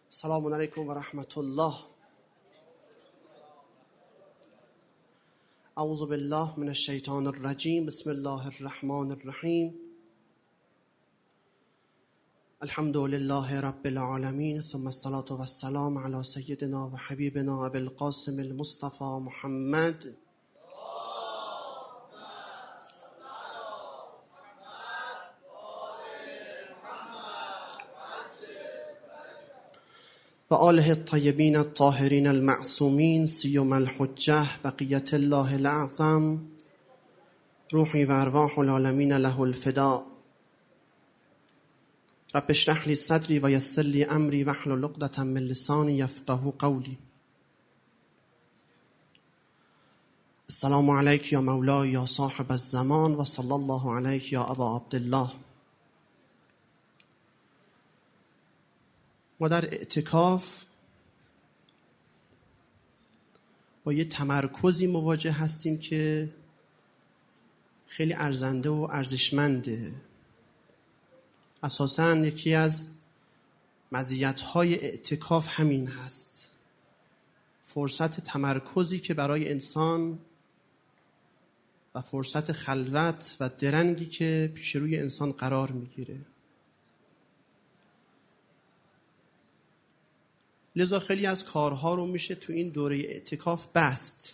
السلام علیکم و رحمت الله. اعوذ بالله من الشیطان الرجیم. بسم الله الرحمن الرحیم. الحمد لله رب العالمین ثم الصلاة والسلام علی سیدنا و حبیبنا ابی القاسم المصطفى محمد و آله الطیبین الطاهرین المعصومین سیما الحجة بقیة الله الاعظم روحی و ارواح العالمین له الفداء. رب اشرح لی صدری و یسر لی امری واحلل عقدة من لسانی یفقهوا قولی. السلام علیک یا مولای یا صاحب الزمان و صلی الله علیک یا ابا عبدالله. ما در اعتکاف با یه تمرکزی مواجه هستیم که خیلی ارزنده و ارزشمنده. اساساً یکی از مزیت‌های اعتکاف همین هست، فرصت تمرکزی که برای انسان و فرصت خلوت و درنگی که پیش روی انسان قرار میگیره. لذا خیلی از کارها رو میشه تو این دوره اعتکاف بست.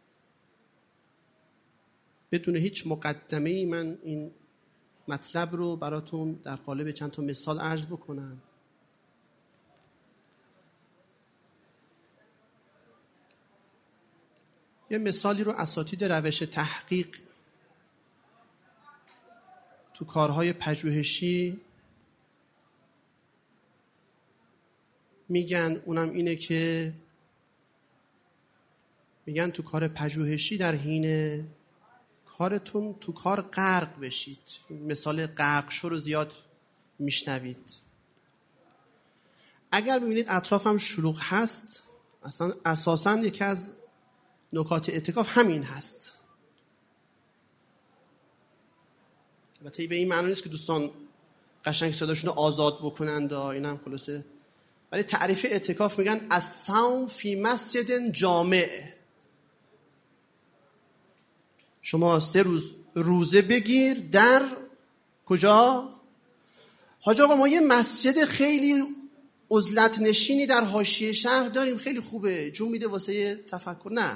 بدون هیچ مقدمه‌ای من این مطلب رو براتون در قالب چند تا مثال عرض بکنم. یه مثالی رو اساتید روش تحقیق تو کارهای پژوهشی میگن، اونم اینه که میگن تو کار پژوهشی در حین کارتون تو کار غرق بشید. مثال غرق شو رو زیاد میشنوید. اگر ببینید اطرافم شلوغ هست، اصلا اساساً یکی از نکات اعتکاف همین هست. البته به این معنی نیست که دوستان قشنگ صداشون رو آزاد بکنند، اینم خلاصه، ولی تعریف اعتکاف میگن الصوم فی مسجد جامع. شما 3 روز روزه بگیر در کجا؟ حاج آقا ما یه مسجد خیلی عزلت نشینی در حاشیه شهر داریم، خیلی خوبه، جون میده واسه تفکر. نه،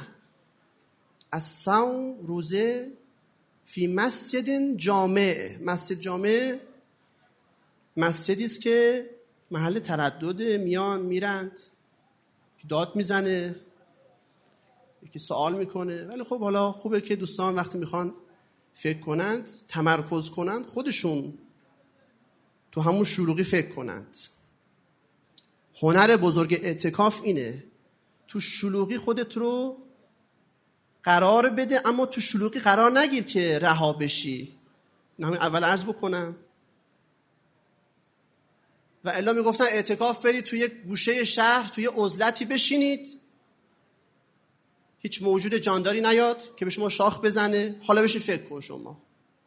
الصوم روزه فی مسجد جامع. مسجد جامع مسجدی است که محل تردد، میان میرند، که داد میزنه، یکی سوال میکنه. ولی خب حالا خوبه که دوستان وقتی میخوان فکر کنند، تمرکز کنند، خودشون تو همون شلوغی فکر کنند. هنر بزرگ اعتکاف اینه، تو شلوغی خودت رو قرار بده، اما تو شلوغی قرار نگیر که رها بشی. همین اول عرض بکنم. و الا میگفتن اعتکاف برید توی یک گوشه شهر، توی عزلتی بشینید، هیچ موجود جانداری نیاد که به شما شاخ بزنه، حالا بشین فکر کن شما.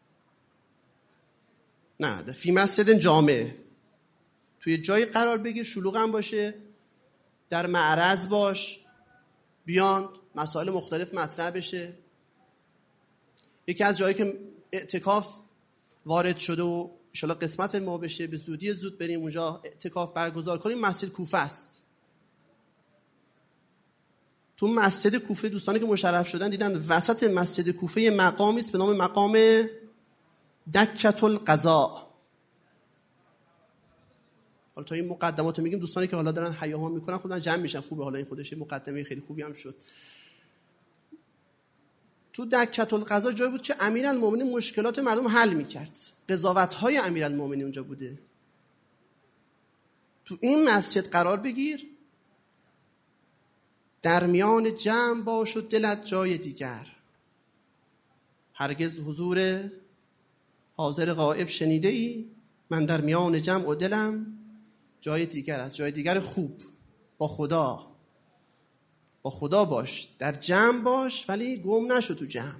نه، در فی مسجد جامع توی جایی قرار بگیر، شلوغ هم باشه، در معرض باش، بیان مسائل مختلف مطرح بشه. یکی از جایی که اعتکاف وارد شده و انشاءالله قسمت ما بشه به زودی زود بریم اونجا اعتکاف برگزار کنیم، مسجد کوفه است. تو مسجد کوفه دوستانی که مشرف شدن دیدن وسط مسجد کوفه یه مقامی است به نام مقام دکة القضاء. حالا تا این مقدمات رو میگیم، دوستانی که حالا دارن حیاها میکنن خودن جمع میشن. خوبه، حالا این خودش مقدمه خیلی خوبی هم شد. تو دکة القضاء جایی بود که امیرالمومنین مشکلات مردم حل میکرد، قضاوت‌های امیرالمومنین اونجا بوده. تو این مسجد قرار بگیر، در میان جمع باش و دلت جای دیگر. هرگز حضور حاضر غائب شنیده ای؟ من در میان جمع و دلم جای دیگر است. جای دیگر خوب، با خدا. با خدا باش، در جمع باش، ولی گم نشو تو جمع.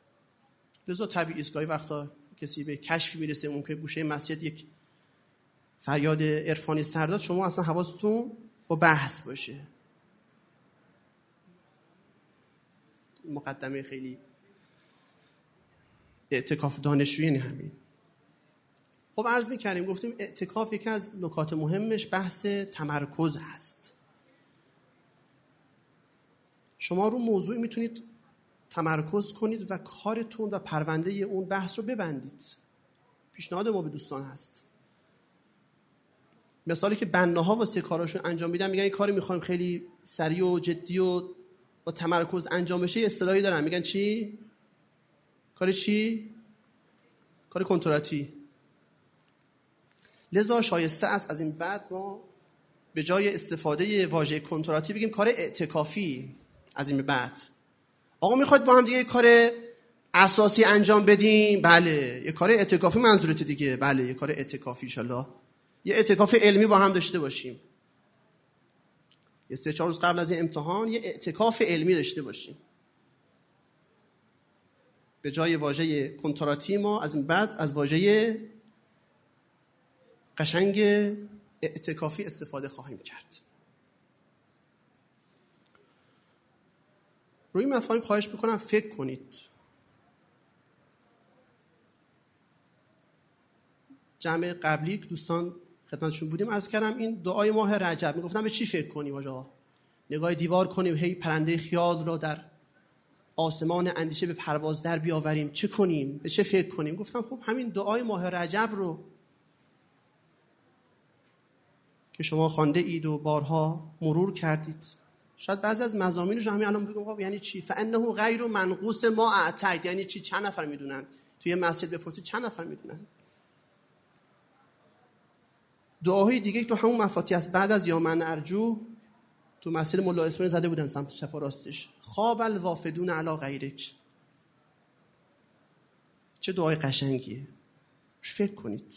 لذا طبیعی است گاهی وقتا کسی به کشفی میرسه، ممکنه گوشه مسجد یک فریاد عرفانی سرداد، شما اصلا حواستون با بحث باشه. مقدمه خیلی اعتکاف دانشجویی همین. خب عرض می‌کردیم، گفتیم اعتکاف یکی از نکات مهمش بحث تمرکز هست. شما رو موضوعی میتونید تمرکز کنید و کارتون و پرونده اون بحث رو ببندید. پیشنهاد ما به دوستان هست. مثالی که بناها واسه کاراشون انجام میدن، میگن این کاری میخوایم خیلی سریع و جدی و با تمرکز انجام بشه، اصطلاحی دارن میگن چی؟ کار چی؟ کار کنتراتی. لذا شایسته است از این بعد ما به جای استفاده واژه کنتراتی بگیم کار اعتکافی. از این بعد آقا میخواد با هم دیگه کار اساسی انجام بدیم، بله یه کار اعتکافی منظورته دیگه، بله یه کار اعتکافی ان شاءالله، یه اعتکاف علمی با هم داشته باشیم، یه 3-4 روز قبل از این امتحان یه اعتکاف علمی داشته باشیم. به جای واژه کنتراتی ما از این بعد از واژه قشنگ اعتکافی استفاده خواهیم کرد. روی مفاهیم خواهش میکنم فکر کنید. جمع قبلی دوستان خدمتشون بودیم عرض کردم این دعای ماه رجب، میگفتم به چی فکر کنیم آقا؟ نگاه دیوار کنیم هی پرنده خیال را در آسمان اندیشه به پرواز در بیاوریم، چه کنیم؟ به چه فکر کنیم؟ گفتم خب همین دعای ماه رجب رو که شما خوانده اید و بارها مرور کردید، شاید بعضی از مضامینش رو همین الان بگم آقا یعنی چی؟ فانه غیر منقوص ما اعتید، یعنی چی؟ چند نفر میدونن؟ توی مسجد بپرسید چند نفر میدونن؟ دعاهای دیگه تو همون مفاتیح است. بعد از یا من ارجو تو مسجد مولا اسماعیل زده بودن سمت چپ و راستش، خواب الوافدون علی غیرک. چه دعای قشنگیه، فکر کنید.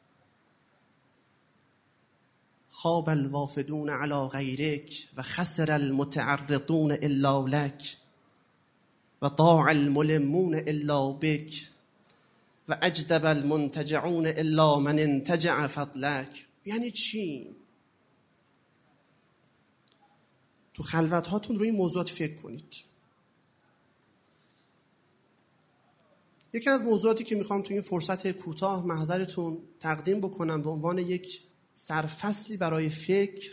خواب الوافدون علی غیرک و خسر المتعرضون الا لک و ضاع الملمون الا بک و اجدب المنتجعون الا من انتجع فضلک. یعنی چی؟ تو خلوت هاتون روی این موضوعات فکر کنید. یکی از موضوعاتی که میخوام تو این فرصت کوتاه محضرتون تقدیم بکنم به عنوان یک سرفصلی برای فکر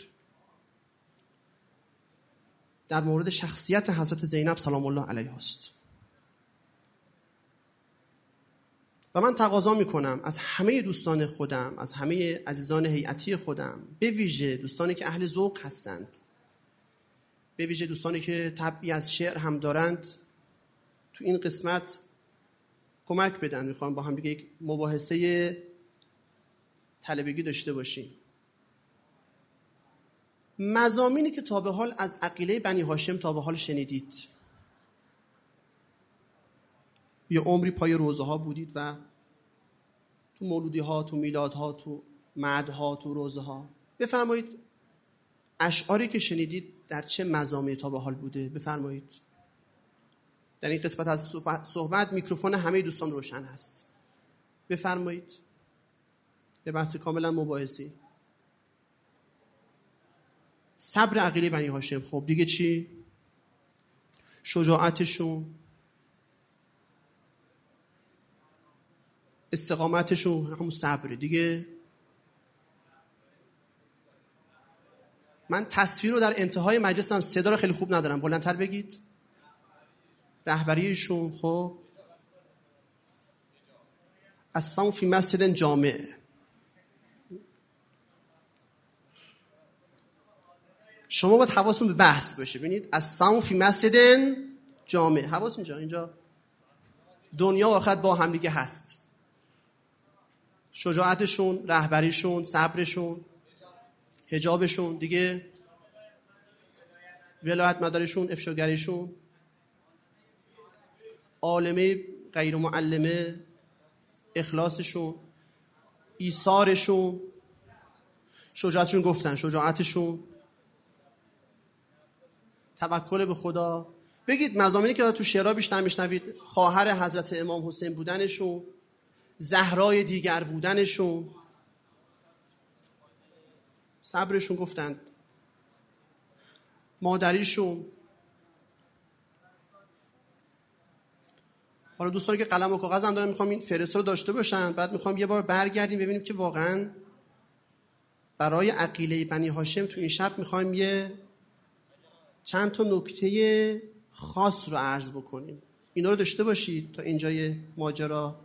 در مورد شخصیت حضرت زینب سلام الله علیها است. و من تقاضا میکنم از همه دوستان خودم، از همه عزیزان هیئتی خودم، به ویژه دوستانی که اهل ذوق هستند، به ویژه دوستانی که طبعی از شعر هم دارند، تو این قسمت کمک بدن. میخوام با هم دیگه یک مباحثه طلبگی داشته باشیم. مضامینی که تا به حال از عقیله بنی هاشم تا به حال شنیدید، یه عمری پای روزه ها بودید و تو مولودی ها، تو میلاد ها، تو مدح ها، تو روزه ها، بفرمایید اشعاری که شنیدید در چه مضامینی تا به حال بوده بفرمایید. در این قسمت از صحبت میکروفون همه دوستان روشن هست، بفرمایید. یه بحث کاملا مباحثی. صبر عقیله بنی هاشم، خب دیگه چی؟ شجاعتشون، استقامتشون، همون صبر دیگه. من تصویر رو در انتهای مجلسم صدا رو خیلی خوب ندارم، بلندتر بگید. رهبریشون، خب الصوم فی مسجد جامع. شما باید حواستون به بحث باشه. ببینید الصوم فی مسجد جامع، حواس اینجا دنیا و آخرت با هم دیگه هست. شجاعتشون، رهبریشون، صبرشون، حجابشون دیگه، ولایت مدارشون، افشاگریشون، عالمه غیر معلمه، اخلاصشون، ایثارشون، شجاعتشون، گفتن شجاعتشون، توکل به خدا. بگید مضامینی که تو شعرها بیشتر میشنوید، خواهر حضرت امام حسین بودنشون، زهرای دیگر بودنشون، صبرشون گفتند. مادریشون. حالا دوستانی که قلم و کاغذ هم دارن میخوام این فهرست رو داشته باشن، بعد میخوام یه بار برگردیم ببینیم که واقعا برای عقیله بنی هاشم تو این شب میخوایم یه چند تا نکته خاص رو عرض بکنیم. اینا رو داشته باشید تا اینجای ماجرا.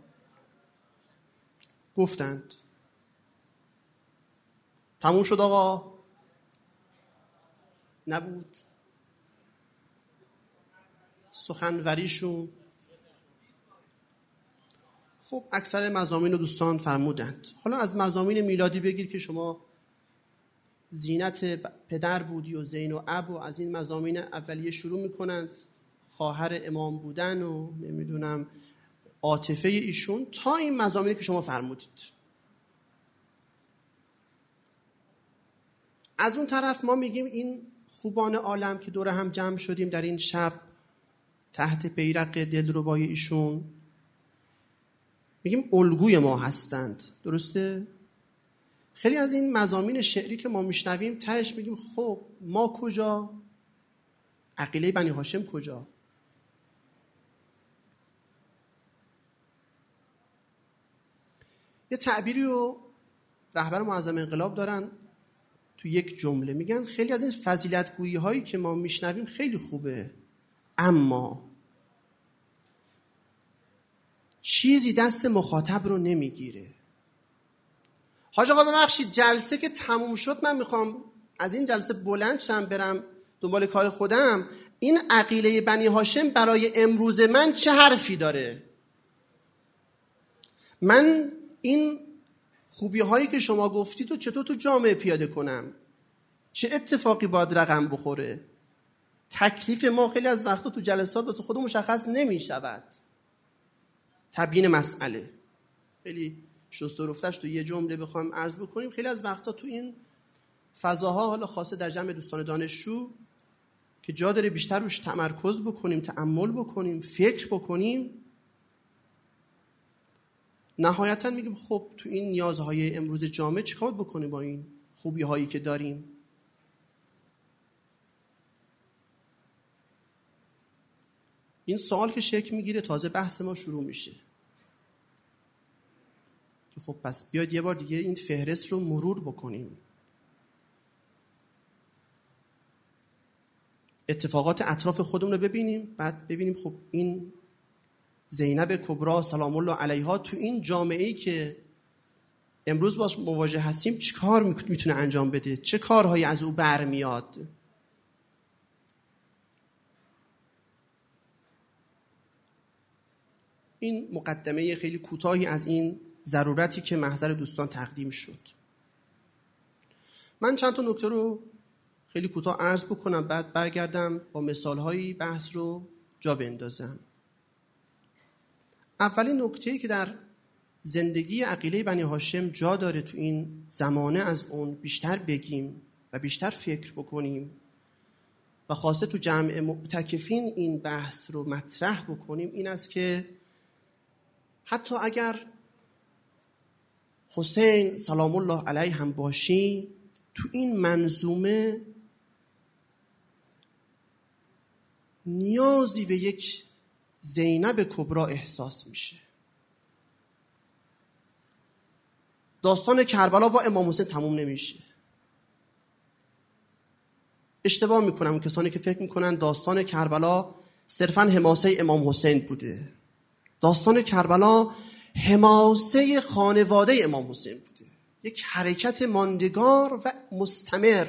گفتند تموم شد آقا؟ نبود. سخنوریشون خب اکثر مضامین رو دوستان فرمودند. حالا از مضامین میلادی بگیر که شما زینت پدر بودی و زین و اب و از این مضامین اولیه شروع میکنند، خواهر امام بودن و نمیدونم عاطفه ایشون، تا این مضامینی که شما فرمودید. از اون طرف ما میگیم این خوبان عالم که دور هم جمع شدیم در این شب تحت بیرق دلربای ایشون، میگیم الگوی ما هستند. درسته؟ خیلی از این مضامین شعری که ما میشنویم تهش میگیم خب ما کجا؟ عقیله بنی هاشم کجا؟ یه تعبیری رو رهبر معظم انقلاب دارن تو یک جمله، میگن خیلی از این فضیلتگویی هایی که ما میشنویم خیلی خوبه، اما چیزی دست مخاطب رو نمیگیره. حاج آقا ببخشید جلسه که تموم شد من میخوام از این جلسه بلند شم برم دنبال کار خودم. این عقیله بنی هاشم برای امروز من چه حرفی داره؟ من این خوبی هایی که شما گفتید و چطور تو جامعه پیاده کنم؟ چه اتفاقی باید رقم بخوره؟ تکلیف ما خیلی از وقتا تو جلسات واسه خود مشخص نمی شود. تبیین مسئله خیلی شست و رفتش تو یه جمله بخوایم عرض بکنیم، خیلی از وقتا تو این فضاها، حالا خاصه در جمع دوستان دانشجو که جا داره بیشتر روش تمرکز بکنیم، تأمل بکنیم، فکر بکنیم، نهایتا میگیم خب تو این نیازهای امروز جامعه چیکار بکنیم با این خوبی هایی که داریم. این سوال که شکل میگیره تازه بحث ما شروع میشه که خب پس بیاید یه بار دیگه این فهرست رو مرور بکنیم. اتفاقات اطراف خودمون رو ببینیم، بعد ببینیم خب این زینب کبرا سلام الله علیها تو این جامعه‌ای که امروز باش مواجه هستیم چه کار میتونه انجام بده، چه کارهایی از او برمیاد. این مقدمه خیلی کوتاهی از این ضرورتی که محضر دوستان تقدیم شد. من چند تا نکته رو خیلی کوتاه عرض بکنم، بعد برگردم با مثال‌هایی بحث رو جا بندازم. اولین نکته‌ای که در زندگی عقیله بنی هاشم جا داره تو این زمانه از اون بیشتر بگیم و بیشتر فکر بکنیم و خاصه تو جمع معتکفین این بحث رو مطرح بکنیم، این است که حتی اگر حسین سلام الله علیه هم باشی، تو این منظومه نیازی به یک زینب کبرا احساس میشه. داستان کربلا با امام حسین تموم نمیشه. اشتباه میکنم کسانی که فکر میکنن داستان کربلا صرفاً حماسه امام حسین بوده. داستان کربلا حماسه خانواده امام حسین بوده، یک حرکت ماندگار و مستمر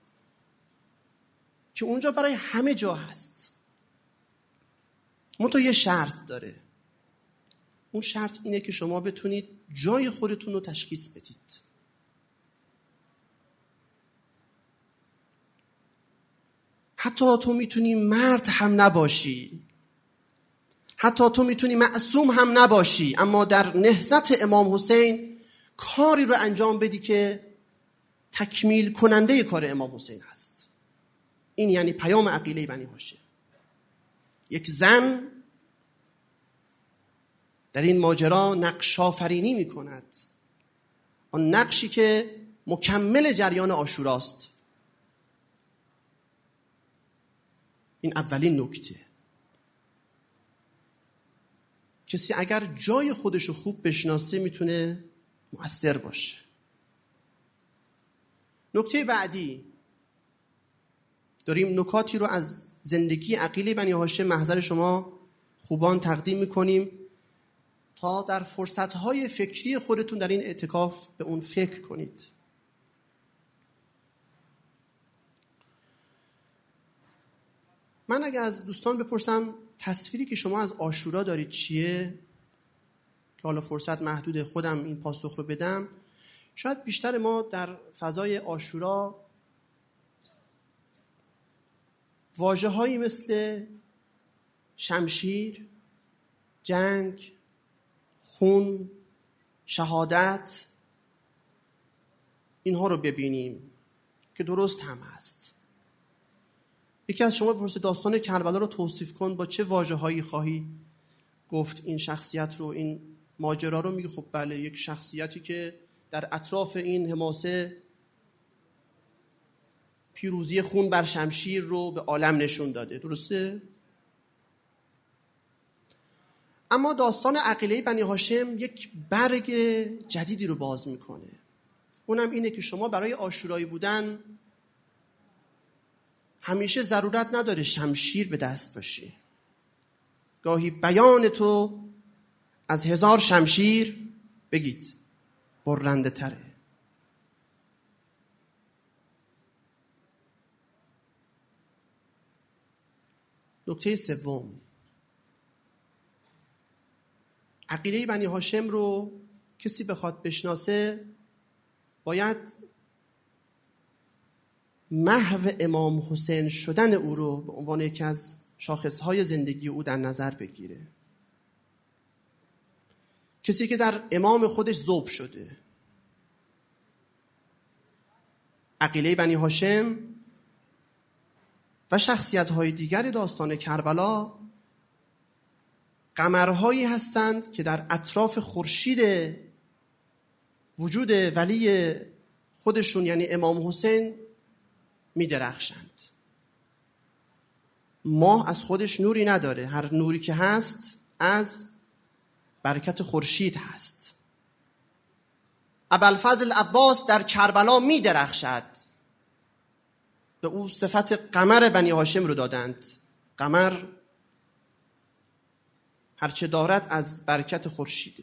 که اونجا برای همه جا هست. منتها یه شرط داره. اون شرط اینه که شما بتونید جای خودتون رو تشخیص بدید. حتی تو میتونی مرد هم نباشی، حتی تو میتونی معصوم هم نباشی، اما در نهضت امام حسین کاری رو انجام بدی که تکمیل کننده کار امام حسین هست. این یعنی پیام عقیله بنی هاشم. یک زن در این ماجرا نقش آفرینی می کند. آن نقشی که مکمل جریان عاشوراست. این اولین نکته. کسی اگر جای خودشو خوب بشناسه میتونه مؤثر باشه. نکته بعدی، داریم نکاتی رو از زندگی عقیله بنی هاشم محضر شما خوبان تقدیم میکنیم تا در فرصتهای فکری خودتون در این اعتکاف به اون فکر کنید. من اگر از دوستان بپرسم تصویری که شما از عاشورا دارید چیه، که حالا فرصت محدود خودم این پاسخ رو بدم، شاید بیشتر ما در فضای عاشورا واژه‌هایی مثل شمشیر، جنگ، خون، شهادت، اینها رو ببینیم که درست هم هست. یکی از شما بپرسه داستان کربلا رو توصیف کن، با چه واژه‌هایی خواهی گفت این شخصیت رو، این ماجرا رو؟ میگه خب بله، یک شخصیتی که در اطراف این حماسه پیروزی خون بر شمشیر رو به عالم نشون داده. درسته؟ اما داستان عقیله بنی هاشم یک برگ جدیدی رو باز میکنه. اونم اینه که شما برای عاشورایی بودن همیشه ضرورت نداره شمشیر به دست باشی. گاهی بیان تو از 1000 شمشیر بگید برنده تره. نکته سوم، عقیده بنی هاشم رو کسی بخواد بشناسه باید محو امام حسین شدن او رو به عنوان یکی از شاخصهای زندگی او در نظر بگیره. کسی که در امام خودش ذوب شده. عقیله بنی هاشم و شخصیت‌های دیگر داستان کربلا قمرهایی هستند که در اطراف خورشید وجود ولی خودشون یعنی امام حسین می درخشند. ماه از خودش نوری نداره، هر نوری که هست از برکت خورشید هست. ابوالفضل عباس در کربلا می درخشد، به او صفت قمر بنی هاشم رو دادند. قمر هرچه دارد از برکت خورشیده.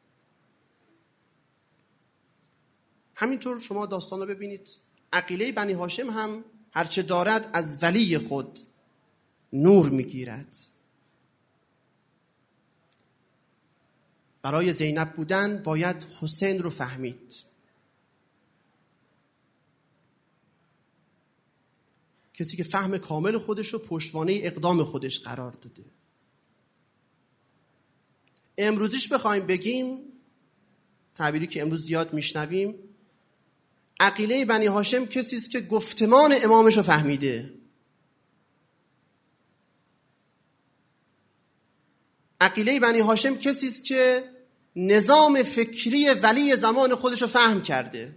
همینطور شما داستان رو ببینید، عقیله بنی هاشم هم هرچه دارد از ولی خود نور میگیرد. برای زینب بودن باید حسین رو فهمید. کسی که فهم کامل خودش رو پشتوانه اقدام خودش قرار داده. امروزیش بخوایم بگیم، تعبیری که امروز زیاد میشنویم، عقیله بنی هاشم کسی است که گفتمان امامش رو فهمیده. عقیله بنی هاشم کسی است که نظام فکری ولی زمان خودش رو فهم کرده.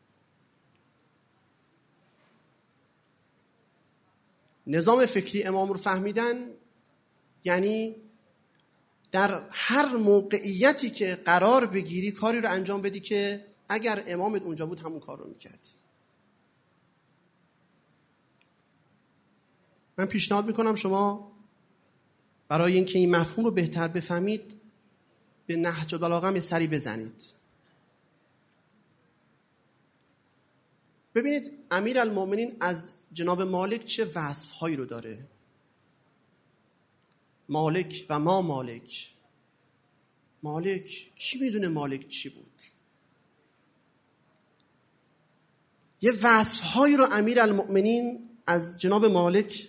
نظام فکری امام رو فهمیدن یعنی در هر موقعیتی که قرار بگیری کاری رو انجام بدی که اگر امامت اونجا بود همون کار رو میکردی. من پیشنهاد میکنم شما برای اینکه این مفهوم رو بهتر بفهمید به نهج البلاغه هم سری بزنید. ببینید امیرالمومنین از جناب مالک چه وصفهایی رو داره. مالک و ما مالک. مالک کی میدونه مالک چی بود؟ یه وصفهایی رو امیرالمومنین از جناب مالک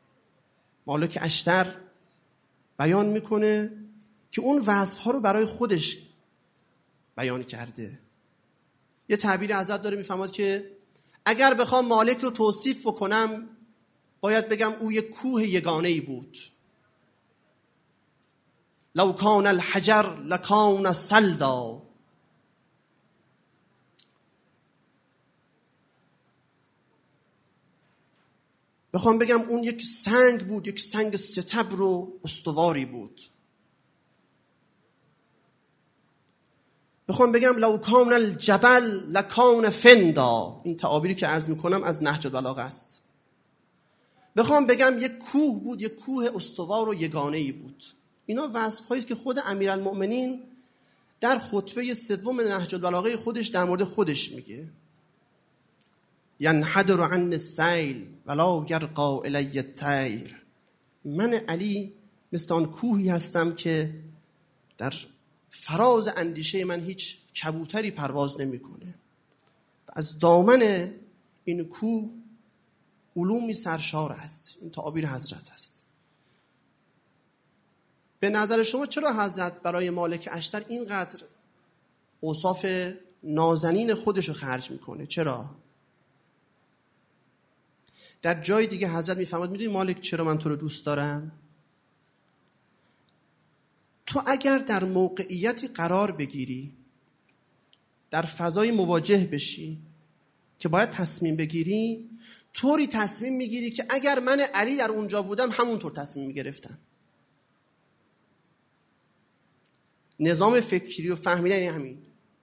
اشتر بیان میکنه که اون وصفها رو برای خودش بیان کرده. یه تعبیر ازت داره میفهمد که اگر بخوام مالک رو توصیف بکنم باید بگم او یک کوه یگانه‌ای بود. لو کان الحجر لکان صلدا. بخوام بگم اون یک سنگ بود، یک سنگ ستبر و استواری بود. بخوام بگم لو کان الجبل لکان فندا، این تعابیری که عرض میکنم از نهج البلاغه است. بخوام بگم یک کوه بود، یک کوه استوار و یگانه‌ای بود. اینا وصف‌هایی است که خود امیرالمؤمنین در خطبه سوم نهج البلاغه خودش در مورد خودش میگه. ینحدر عن السیل ولا یرقى الی الطیر، من علی مثل آن کوهی هستم که در فراز اندیشه من هیچ کبوتری پرواز نمیکنه. از دامن این کوه علومی سرشار است. این تعابیر حضرت است. به نظر شما چرا حضرت برای مالک اشتر اینقدر اوصاف نازنین خودشو خرج میکنه؟ چرا؟ در جای دیگه حضرت میفهمد میدونی مالک چرا من تو رو دوست دارم؟ تو اگر در موقعیتی قرار بگیری، در فضای مواجه بشی که باید تصمیم بگیری، طوری تصمیم میگیری که اگر من علی در اونجا بودم همونطور تصمیم میگرفتم. نظام فکری و فهمیدن همین.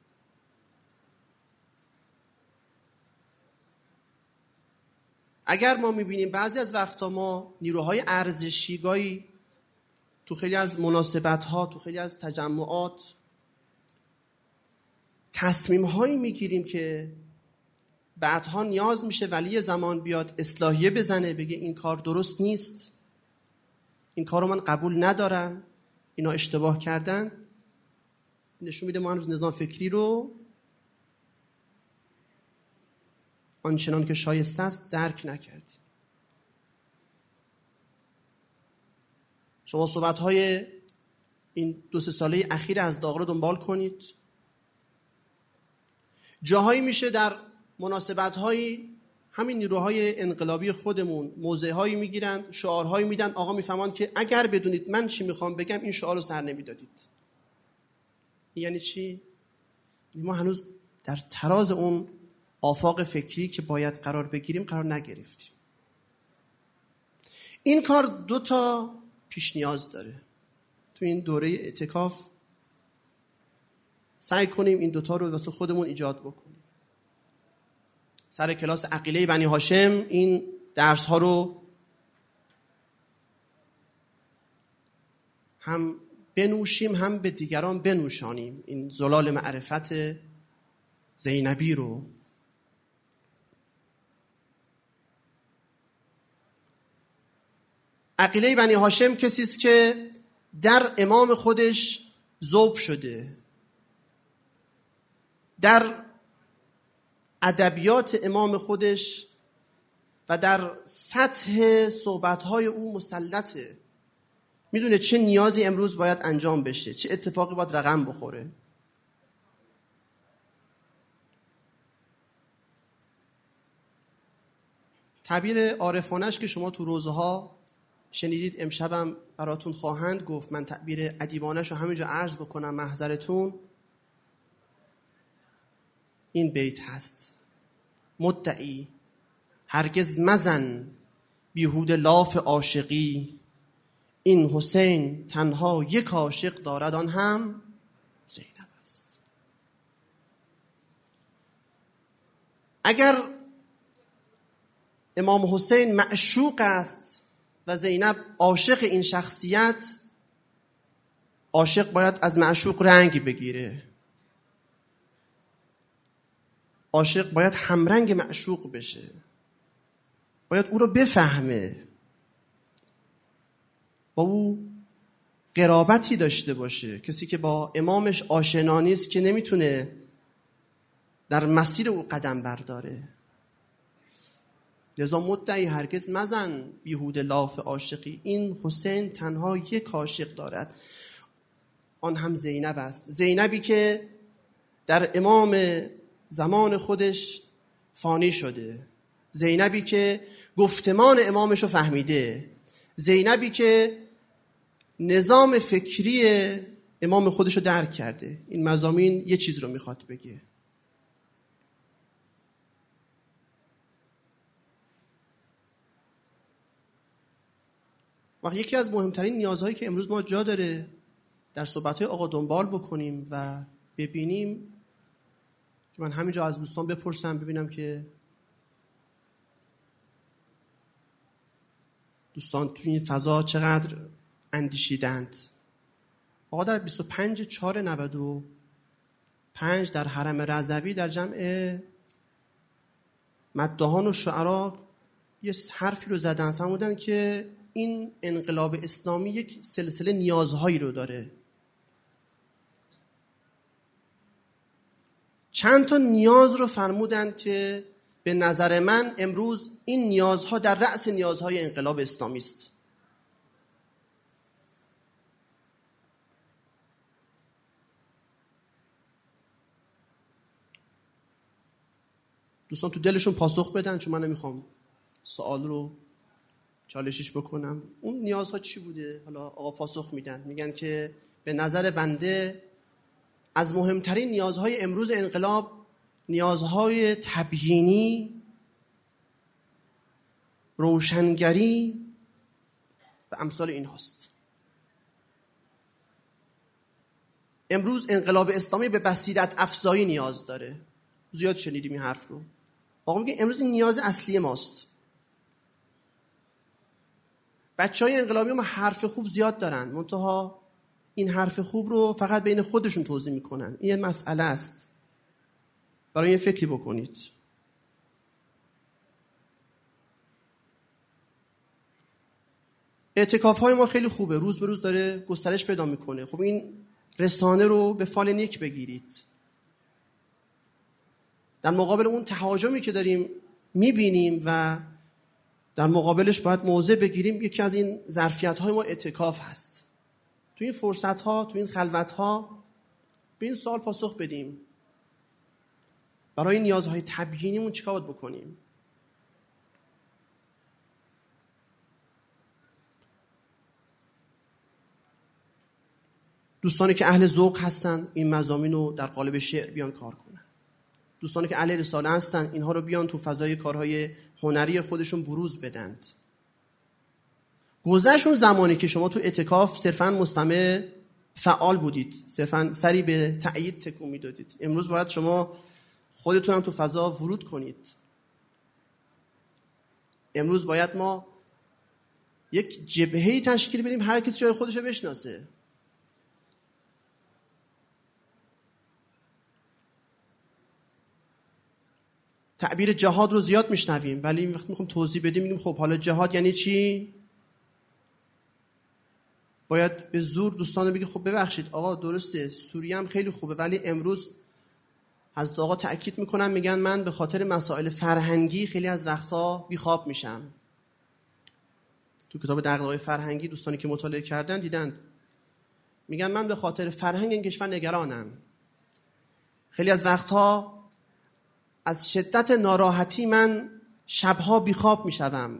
اگر ما میبینیم بعضی از وقتا ما نیروهای ارزشی گاهی تو خیلی از مناسبت‌ها، تو خیلی از تجمعات تصمیم‌هایی میگیریم که بعدها نیاز میشه ولی زمان بیاد اصلاحیه بزنه، بگه این کار درست نیست، این کار رو من قبول ندارم، اینا اشتباه کردن. نشون میده ما هنوز نظام فکری رو آنچنان که شایسته است درک نکردیم. شما صحبت‌های این 2-3 ساله اخیر از داغ رو دنبال کنید. جاهایی میشه در مناسبت‌های همین نیروهای انقلابی خودمون موضع‌هایی میگیرن، شعارهایی میدن، آقا میفهمن که اگر بدونید من چی میخوام بگم این شعار رو سر نمیدادید. یعنی چی؟ ما هنوز در تراز اون آفاق فکری که باید قرار بگیریم قرار نگرفتیم. این کار 2 تا پیش نیاز داره. تو این دوره اعتکاف سعی کنیم این 2 تا رو واسه خودمون ایجاد بکنیم. سر کلاس عقیله بنی هاشم این درس ها رو هم بنوشیم هم به دیگران بنوشانیم. این زلال معرفت زینبی رو. عقیله بنی هاشم کسی است که در امام خودش ذوب شده، در ادبیات امام خودش و در سطح صحبت‌های او مسلطه. میدونه چه نیازی امروز باید انجام بشه، چه اتفاقی باید رقم بخوره. تعبیر عارفانش که شما تو روزها شنیدید، امشبم براتون خواهند گفت، من تعبیر ادیبانش رو همینجا عرض بکنم محضرتون. این بیت هست: مدعی هرگز مزن بیهود لاف عاشقی، این حسین تنها یک عاشق دارد آن هم زینب است. اگر امام حسین معشوق است و زینب عاشق این شخصیت، عاشق باید از معشوق رنگ بگیره، عاشق باید همرنگ معشوق بشه، باید او رو بفهمه، با او قرابتی داشته باشه. کسی که با امامش آشنا نیست که نمیتونه در مسیر او قدم برداره. لذا مدعی هرگز مزن بیهود لاف عاشقی، این حسین تنها یک عاشق دارد، آن هم زینب است. زینبی که در امام زمان خودش فانی شده، زینبی که گفتمان امامش رو فهمیده، زینبی که نظام فکری امام خودش رو درک کرده. این مضامین یه چیز رو میخواد بگه: و یکی از مهمترین نیازهایی که امروز ما جا داره در صحبت‌های آقا دنبال بکنیم و ببینیم که من همینجا از دوستان بپرسم ببینم که دوستان تو این فضا چقدر اندیشیدند. آقا در 25/4/95 در حرم رضوی در جمع مداحان و شعرا یه حرفی رو زدن، فرمودن که این انقلاب اسلامی یک سلسله نیازهایی رو داره. چند تا نیاز رو فرمودن که به نظر من امروز این نیازها در رأس نیازهای انقلاب اسلامی است. دوستان تو دلشون پاسخ بدن، چون من نمیخوام سوال رو چالشش بکنم. اون نیازها چی بوده؟ حالا آقا پاسخ میدن، میگن که به نظر بنده از مهمترین نیازهای امروز انقلاب نیازهای تبیینی، روشنگری و امثال این هاست. امروز انقلاب اسلامی به بصیرت افزایی نیاز داره. زیاد شنیدیم این حرف رو. آقا میگه امروز این نیاز اصلی ماست. بچهای انقلابی ما حرف خوب زیاد دارن، منتها این حرف خوب رو فقط بین خودشون توزیع میکنن. این مسئله است. برای این فکری بکنید. اعتکاف های ما خیلی خوبه، روز به روز داره گسترش پیدا میکنه. خب این رسانه رو به فال نیک بگیرید. در مقابل اون تهاجمی که داریم میبینیم و در مقابلش باید موضع بگیریم، یکی از این ظرفیت های ما اعتکاف هست. تو این فرصت ها، تو این خلوت ها به این سوال پاسخ بدیم. برای نیازهای تبیینیمون چیکار باید بکنیم؟ دوستانی که اهل ذوق هستن این مضامین رو در قالب شعر بیان کار کنن. دوستانی که اهل رساله هستن اینها رو بیان تو فضای کارهای هنری خودشون بروز بدند. گذشت اون زمانی که شما تو اعتکاف صرفاً مستمع فعال بودید، صرفاً سری به تأیید تکون میدادید. امروز باید شما خودتون هم تو فضا ورود کنید. امروز باید ما یک جبهه‌ای تشکیل بدیم، هر کسی جای خودش رو بشناسه. تعبیر جهاد رو زیاد میشنویم، ولی وقتی میخوام توضیح بدیم میگیم خب حالا جهاد یعنی چی؟ باید به زور دوستان بگید خب ببخشید آقا درسته سوریه هم خیلی خوبه، ولی امروز حضرت آقا تأکید میکنن، میگن من به خاطر مسائل فرهنگی خیلی از وقتا بیخواب میشم. تو کتاب دغدغه‌های فرهنگی دوستانی که مطالعه کردن دیدند میگن من به خاطر فرهنگ این کشور نگرانم. خیلی از وقتها از شدت ناراحتی من شبها بیخواب میشوم.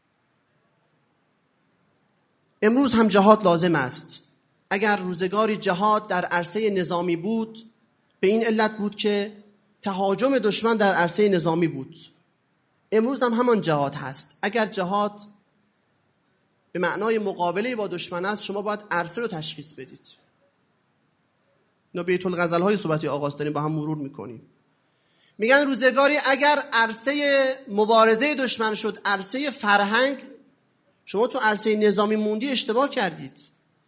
امروز هم جهاد لازم است. اگر روزگاری جهاد در عرصه نظامی بود، به این علت بود که تهاجم دشمن در عرصه نظامی بود. امروز هم همان جهاد هست. اگر جهاد به معنای مقابله با دشمن است، شما باید عرصه رو تشخیص بدید. اینا بیت الغزل‌های صحبتی آغاز داریم با هم مرور میکنیم. میگن روزگاری اگر عرصه مبارزه دشمن شد عرصه فرهنگ، شما تو عرصه نظامی موندی اشتباه کردید.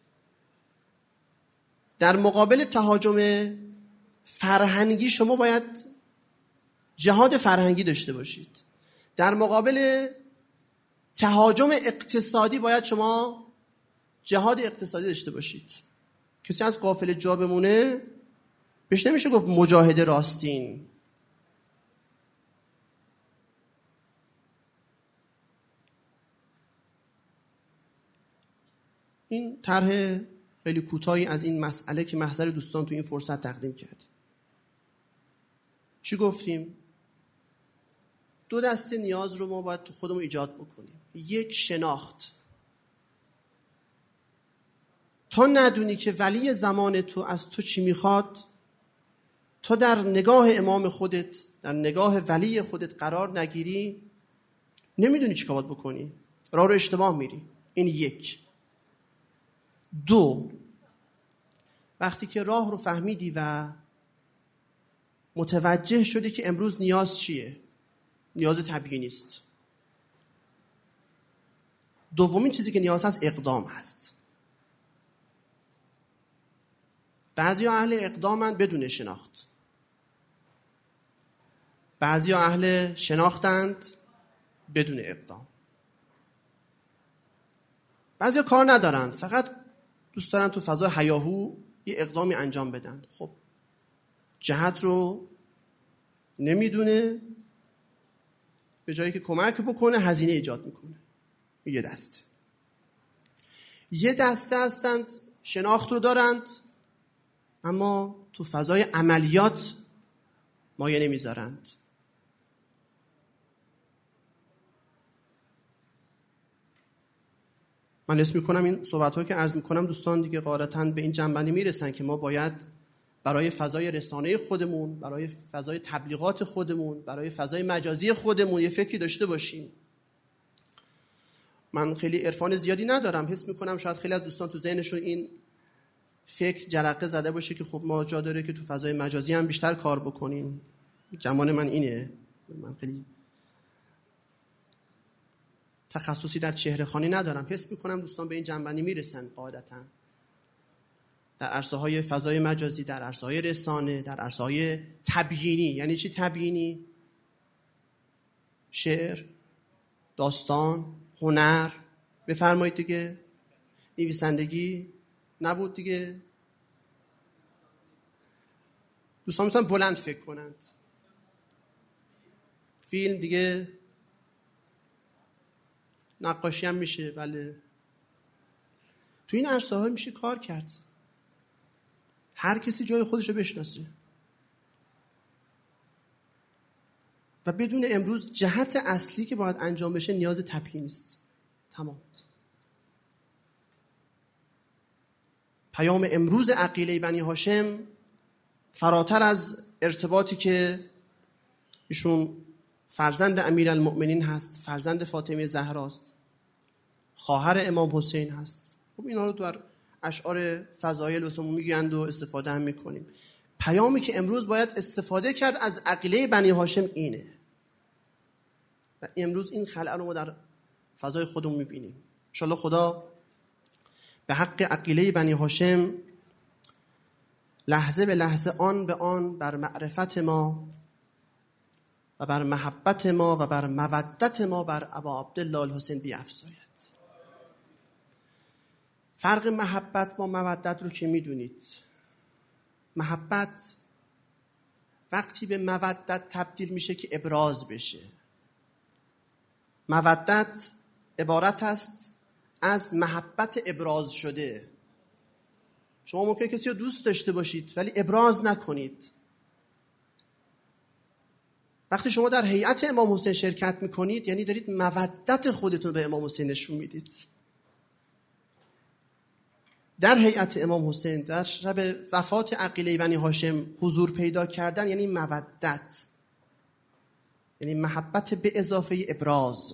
در مقابل تهاجم فرهنگی شما باید جهاد فرهنگی داشته باشید. در مقابل تهاجم اقتصادی باید شما جهاد اقتصادی داشته باشید. کسی از قافله جا بمونه بهش نمیشه گفت مجاهد راستین. این طرح خیلی کوتاهی از این مسئله که محضر دوستان تو این فرصت تقدیم کردیم. چی گفتیم؟ دو دسته نیاز رو ما باید تو خودمون ایجاد بکنیم. یک، شناخت. تا ندونی که ولی زمان تو از تو چی میخواد، تا در نگاه امام خودت، در نگاه ولی خودت قرار نگیری، نمیدونی چی کار باید بکنی. راه رو اشتباه میری. این یک. دو، وقتی که راه رو فهمیدی و متوجه شدی که امروز نیاز چیه، نیاز طبیعی نیست. دومین چیزی که نیاز هست اقدام هست. بعضی ها اهل اقدامند بدون شناخت، بعضی ها اهل شناختند بدون اقدام، بعضی ها کار ندارند، فقط دوست دارن تو فضای هیاهو یه اقدامی انجام بدن. خب جهت رو نمیدونه، به جایی که کمک بکنه هزینه ایجاد میکنه. یه دسته. یه دسته هستند شناخت رو دارند اما تو فضای عملیات مایه نمیذارند. من اسم میکنم این صحبت‌ها که عرض میکنم دوستان دیگه غالباً به این جنبندی میرسن که ما باید برای فضای رسانه خودمون، برای فضای تبلیغات خودمون، برای فضای مجازی خودمون یه فکری داشته باشیم. من خیلی عرفان زیادی ندارم، حس میکنم شاید خیلی از دوستان تو ذهنشون این فکر جرقه زده باشه که خب ما جا داره که تو فضای مجازی هم بیشتر کار بکنیم. گمان من اینه. من خیلی تخصصی در چهره خوانی ندارم، حس میکنم دوستان به این جنبندی میرسن قاعدتاً. در عرصه‌های فضای مجازی، در عرصه‌های رسانه، در عرصه‌های تبیینی. یعنی چی تبیینی؟ شعر، داستان، هنر، بفرمایید دیگه. نویسندگی نبود دیگه. دوستان میتونن بلند فکر کنند. فیلم دیگه، نقاشی هم میشه. بله، تو این عرصه‌ها میشه کار کرد. هر کسی جای خودش رو بشناسه و بدون امروز جهت اصلی که باید انجام بشه نیاز طبیعی نیست. تمام. پیام امروز عقیله بنی هاشم فراتر از ارتباطی که ایشون فرزند امیرالمؤمنین هست، فرزند فاطمه زهراست، خواهر امام حسین هست. خب اینا رو در اشعار فضایل واسمون میگند و استفاده هم میکنیم. پیامی که امروز باید استفاده کرد از عقیله بنی هاشم اینه و امروز این خلأ رو ما در فضای خودمون میبینیم. انشالله خدا به حق عقیله بنی هاشم لحظه به لحظه، آن به آن بر معرفت ما و بر محبت ما و بر مودت ما بر ابا عبدالله الحسین بیفزاید. فرق محبت با مودت رو که میدونید. محبت وقتی به مودت تبدیل میشه که ابراز بشه. مودت عبارت است از محبت ابراز شده. شما ممکنه کسی رو دوست داشته باشید ولی ابراز نکنید. وقتی شما در هیئت امام حسین شرکت میکنید یعنی دارید مودت خودتون به امام حسین نشون میدید. در هیئت امام حسین در شب وفات عقیله بنی هاشم حضور پیدا کردن یعنی مودت، یعنی محبت به اضافه ابراز.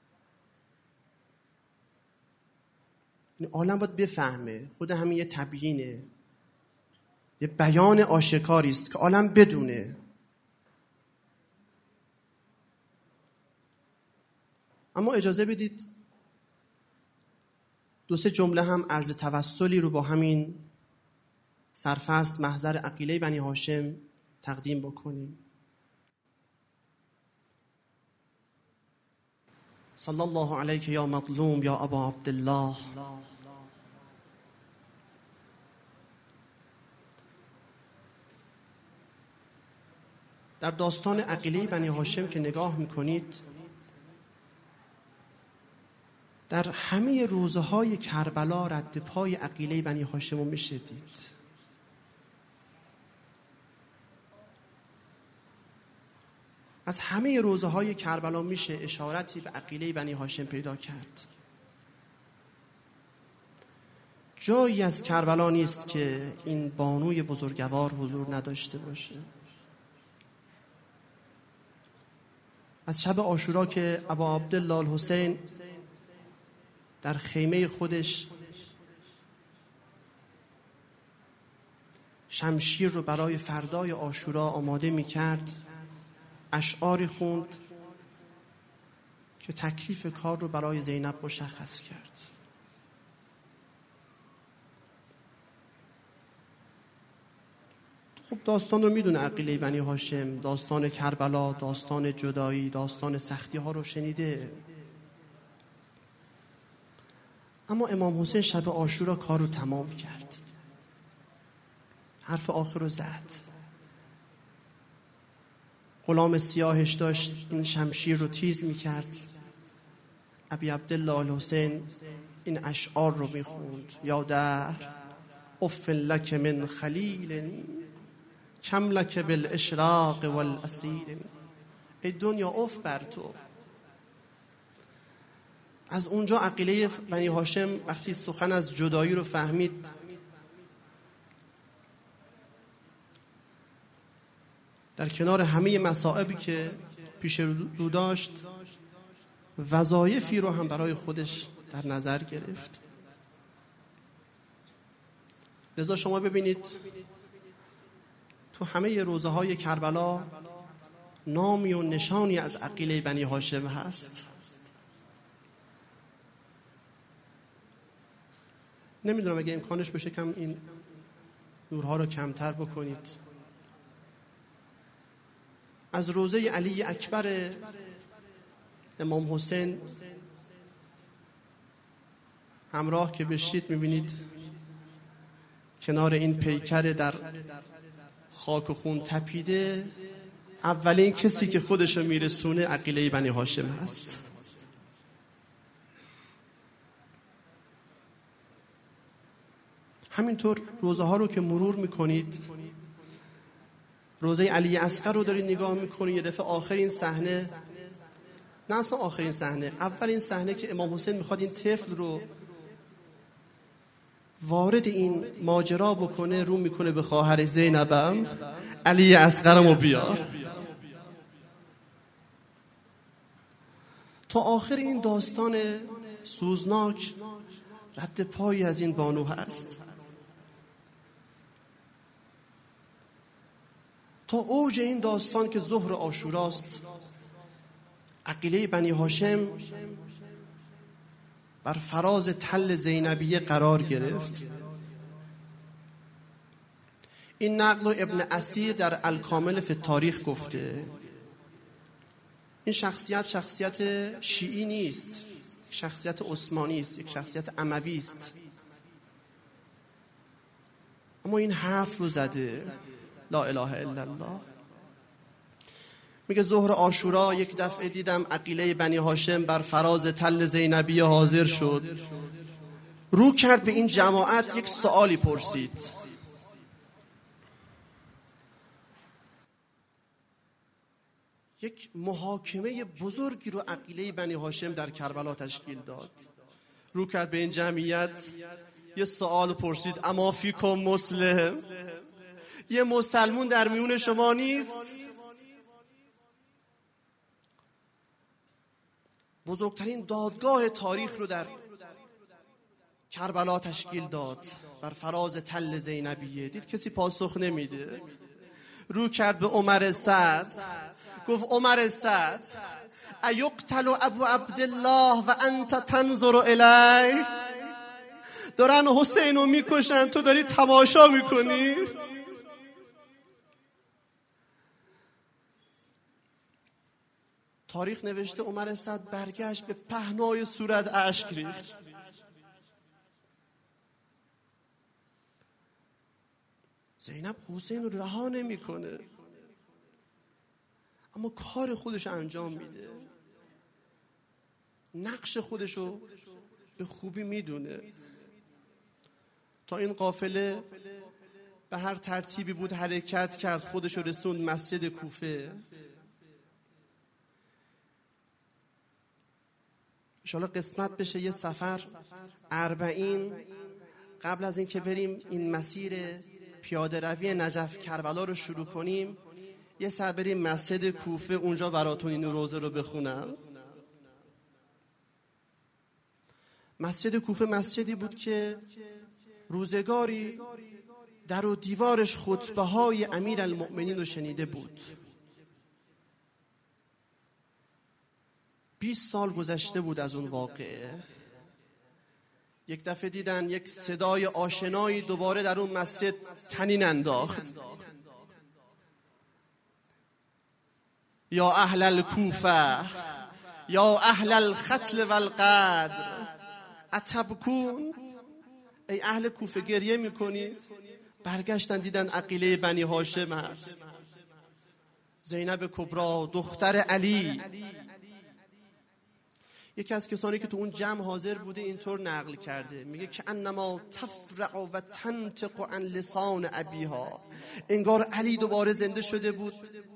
این عالم باید بفهمه خود همین یه تبیینه، یه بیان آشکاری است که عالم بدونه. اما اجازه بدید دو سه جمله هم عرض توسلی رو با همین سرفصل محضر عقیله بنی هاشم تقدیم بکنیم. صلی الله علیک یا مظلوم یا ابا عبدالله. در داستان عقیله بنی هاشم که نگاه میکنید در همه روزهای کربلا رد پای عقیله بنی هاشم رو میشه دید. از همه روزهای کربلا میشه اشارتی به عقیله بنی هاشم پیدا کرد. جایی از کربلا نیست که این بانوی بزرگوار حضور نداشته باشه. از شب عاشورا که ابا عبدالله الحسین در خیمه خودش شمشیر رو برای فردای عاشورا آماده می کرد، اشعاری خوند که تکلیف کار رو برای زینب مشخص کرد. خب داستان رو میدونه عقیله بنی هاشم، داستان کربلا، داستان جدایی، داستان سختی ها رو شنیده. اما امام حسین شب عاشورا کار رو تمام کرد، حرف آخر رو زد. غلام سیاهش داشت این شمشیر رو تیز میکرد. ابی عبدالله الحسین این اشعار رو میخوند: یا دهر اف لک من خلیل کم لک بالاشراق والاسیر. ای دنیا اف بر تو. از اونجا عقیله بنی هاشم وقتی سخن از جدایی رو فهمید، در کنار همه مصائبی که پیش رو داشت، وظایفی رو هم برای خودش در نظر گرفت. لذا شما ببینید تو همه روزه های کربلا نامی و نشانی از عقیله بنی هاشم هست. نمیدونم اگه امکانش بشه کم این نورها رو کمتر بکنید. از روزه علی اکبر امام حسین همراه که بشید میبینید کنار این پیکر در خاک و خون تپیده، اولین کسی که خودشو میرسونه عقیله بنی هاشم هست. همینطور روزه ها رو که مرور میکنید، روزه علی اصغر رو دارید نگاه میکنید، یه دفعه آخرین صحنه، نه اصلا آخرین صحنه، اولین صحنه که امام حسین میخواد این طفل رو وارد این ماجرا بکنه، رو میکنه به خواهر زینبم: علی اصغرمو بیار. تا آخر این داستان سوزناک رد پایی از این بانو هست. تا اوج این داستان که ظهر عاشوراست، عقیله بنی هاشم بر فراز تل زینبیه قرار گرفت. این نقل رو ابن اسیر در الکامل فی التاریخ گفته. این شخصیت شیعی نیست، شخصیت عثمانی است، یک شخصیت اموی است. اما این حرف رو زده: لا اله الا الله. میگه ظهر عاشورا یک دفعه دیدم عقیله بنی هاشم بر فراز تل زینبیه حاضر شد، رو کرد به این جماعت، یک سوالی پرسید. یک محاکمه بزرگی رو عقیله بنی هاشم در کربلا تشکیل داد. رو کرد به این جمعیت، یه سوال پرسید: اما فیکم مسلم؟ یه مسلمون در میون شما نیست؟ بزرگترین دادگاه تاریخ رو در کربلا تشکیل داد بر فراز تل زینبیه. دید کسی پاسخ نمیده، رو کرد به عمر سعد، گفت: عمر سعد، ایقتل ابو عبدالله و انت تنظر الیه؟ دارن حسینو میکشن، تو داری تماشا میکنی؟ تاریخ نوشته عمر سعد برگشت، به پهنای صورت اشک ریخت. زینب حسین رو رها نمیکنه، اما کار خودش انجام میده، نقش خودشو به خوبی میدونه. تا این قافله به هر ترتیبی بود حرکت کرد، خودشو رسوند مسجد کوفه. انشاءالله قسمت بشه یه سفر 40 قبل از این که بریم این مسیر پیاده روی نجف کربلا رو شروع کنیم، یه سر بریم مسجد کوفه، اونجا براتون این روزه رو بخونم. مسجد کوفه مسجدی بود که روزگاری در و دیوارش خطبه های امیرالمؤمنین رو شنیده بود. 20 سال گذشته بود از اون واقعه. یک دفعه دیدن یک صدای آشنایی دوباره در اون مسجد طنین انداخت. یا اهل الکوفه یا اهل الختل والقدر اتبکون، ای اهل کوفه گریه میکنید؟ برگشتن دیدن عقیله بنی هاشم هست. زینب کبرا دختر علی. یکی از کسانی که تو اون جمع حاضر بوده اینطور نقل کرده، میگه که انما تفرع و تنطق عن لسان ابیها، انگار علی دوباره زنده شده بود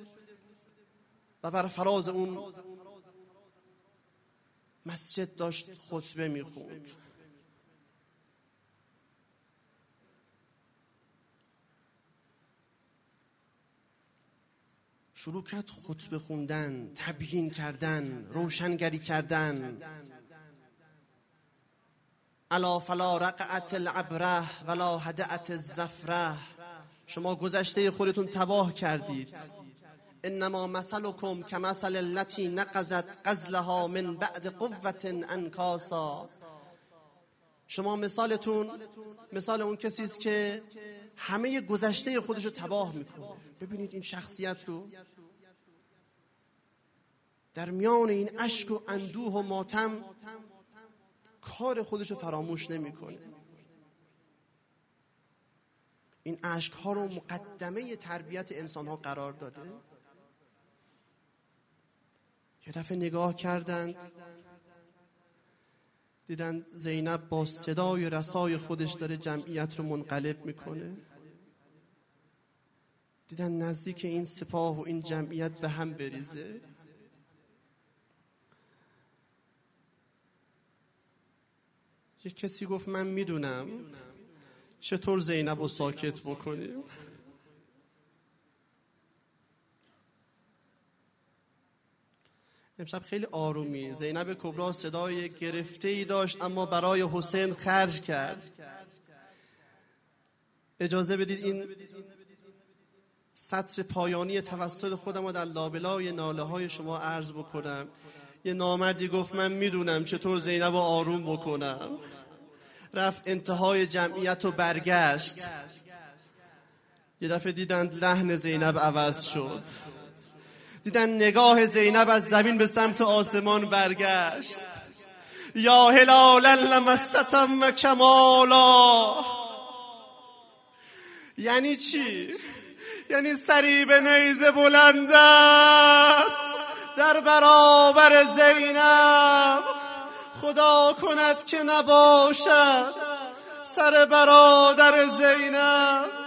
و بر فراز اون مسجد داشت خطبه میخوند. شروع کرد خطبه خوندن، تبیین کردن، روشنگری کردن. الا فلا رقعت العبره ولا هدأت الزفره، شما گذشته خودتون تباه کردید. انما مثلکم کمثل التي نقضت غزلها من بعد قوة انکاسا، شما مثالتون مثال اون کسی است که همه گذشته خودش رو تباه میکنه. ببینید این شخصیت رو در میان این اشک و اندوه و ماتم کار خودش رو فراموش نمیکنه. این اشک ها رو مقدمه تربیت انسان ها قرار داده. یه دفعه نگاه کردند دیدن زینب با صدای رسای خودش داره جمعیت رو منقلب میکنه. دیدن نزدیک این سپاه و این جمعیت به هم بریزه. یک کسی گفت من میدونم چطور زینب رو ساکت بکنیم. امشب خیلی آرومی. زینب کبرا صدای گرفته‌ای داشت اما برای حسین خرج کرد. اجازه بدید این سطر پایانی توسل خودم رو در لابلای ناله های شما عرض بکنم. یه نامردی گفت من میدونم چطور زینب رو آروم بکنم. رفت انتهای جمعیت و برگشت. یه دفعه دیدند لحن زینب عوض شد. دیدن نگاه زینب از زمین به سمت آسمان برگشت. یا هلالا لما استتم کمالا. یعنی چی؟ یعنی صریب نیزه بلند است در برابر زینب، خدا کند که نباشد سر برادر زینب.